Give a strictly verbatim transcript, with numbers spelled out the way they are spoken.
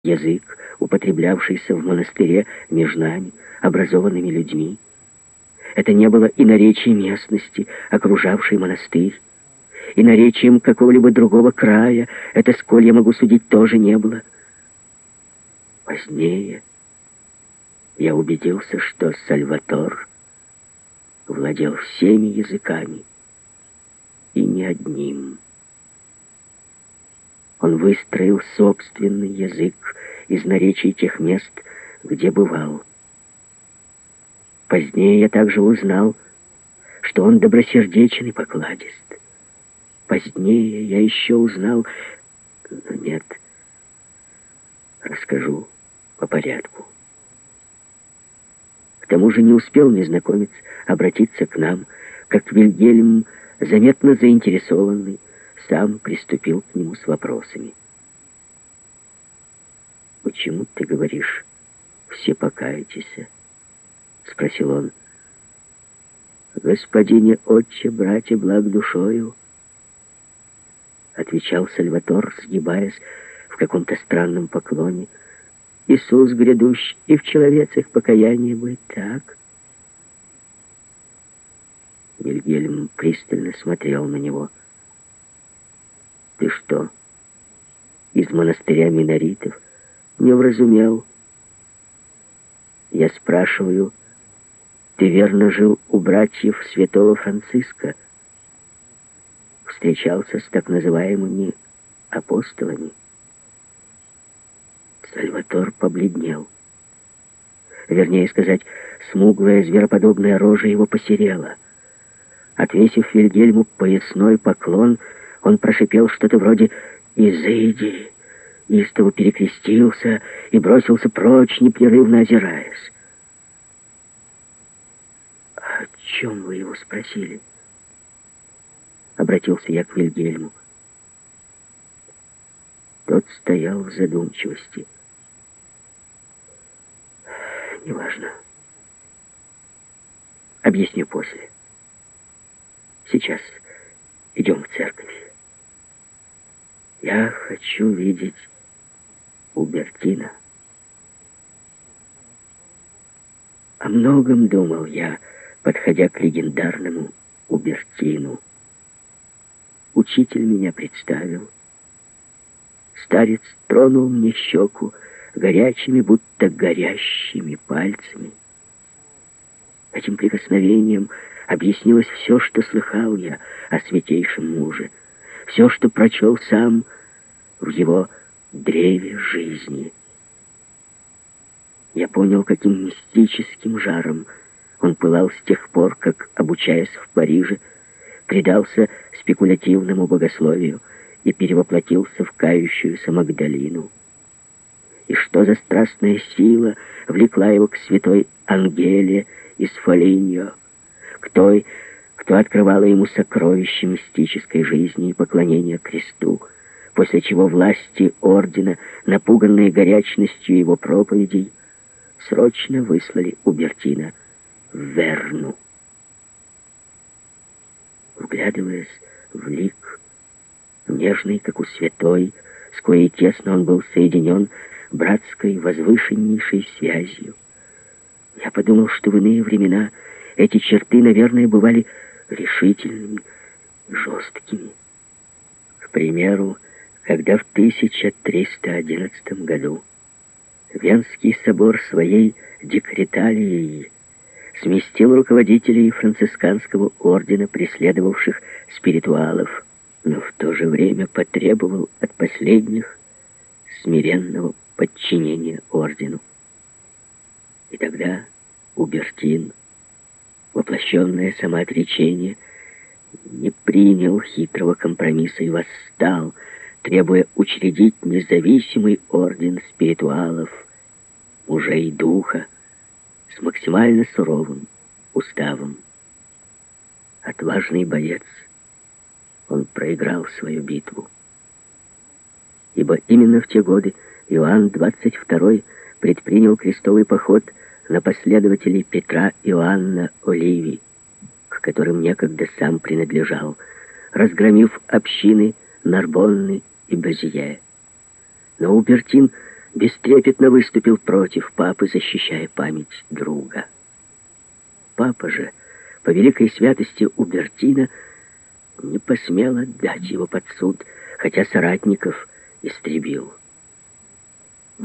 язык, употреблявшийся в монастыре между нами, образованными людьми. Это не было и наречием местности, окружавшей монастырь, и наречием какого-либо другого края, это, сколь я могу судить, тоже не было. Позднее я убедился, что Сальватор владел всеми языками, и не одним. Он выстроил собственный язык из наречий тех мест, где бывал. Позднее я также узнал, что он добросердечен и покладист. Позднее я еще узнал... Но нет, расскажу по порядку. К тому же не успел незнакомец обратиться к нам, как Вильгельм, заметно заинтересованный, сам приступил к нему с вопросами. «Почему ты говоришь, все покаетесь?» — спросил он. «Господине отче, братья, благ душою», — отвечал Сальватор, сгибаясь в каком-то странном поклоне. «Иисус грядущ, и в человецах покаяние будет так». Вильгельм пристально смотрел на него. «Ты что, из монастыря миноритов не вразумел? Я спрашиваю, ты верно жил у братьев святого Франциска, встречался с так называемыми апостолами?» Сальватор побледнел. Вернее сказать, смуглая звероподобная рожа его посерела. Отвесив Вильгельму поясной поклон, он прошипел что-то вроде «Изыди», истово перекрестился и бросился прочь, непрерывно озираясь. «О чем вы его спросили?» Обратился я к Вильгельму. Тот стоял в задумчивости. «Неважно. Объясню после. Сейчас идем в церковь. Я хочу видеть Убертина». О многом думал я, подходя к легендарному Убертину. Учитель меня представил. Старец тронул мне щеку горячими, будто горящими пальцами. Этим прикосновением объяснилось все, что слыхал я о святейшем муже, все, что прочел сам в его древе жизни. Я понял, каким мистическим жаром он пылал с тех пор, как, обучаясь в Париже, предался спекулятивному богословию и перевоплотился в кающуюся Магдалину. И что за страстная сила влекла его к святой Ангеле из Фолиньо, к той, кто открывала ему сокровища мистической жизни и поклонения кресту, после чего власти ордена, напуганные горячностью его проповедей, срочно выслали Убертина в Верну. Вглядываясь в лик, нежный, как у святой, с коей тесно он был соединен братской возвышеннейшей связью, я подумал, что в иные времена эти черты, наверное, бывали решительными, жесткими. К примеру, когда в тысяча триста одиннадцатом году Венский собор своей декреталией сместил руководителей францисканского ордена, преследовавших спиритуалов, но в то же время потребовал от последних смиренного подчинения ордену. И тогда Убертин, воплощенное самоотречение, не принял хитрого компромисса и восстал, требуя учредить независимый орден спиритуалов, мужей духа, с максимально суровым уставом. Отважный боец, он проиграл свою битву. Ибо именно в те годы Иоанн двадцать второй предпринял крестовый поход на последователей Петра Иоанна Оливий, к которым некогда сам принадлежал, разгромив общины Нарбонны и Безье. Но Убертин бестрепетно выступил против папы, защищая память друга. Папа же, по великой святости Убертина, не посмел отдать его под суд, хотя соратников истребил.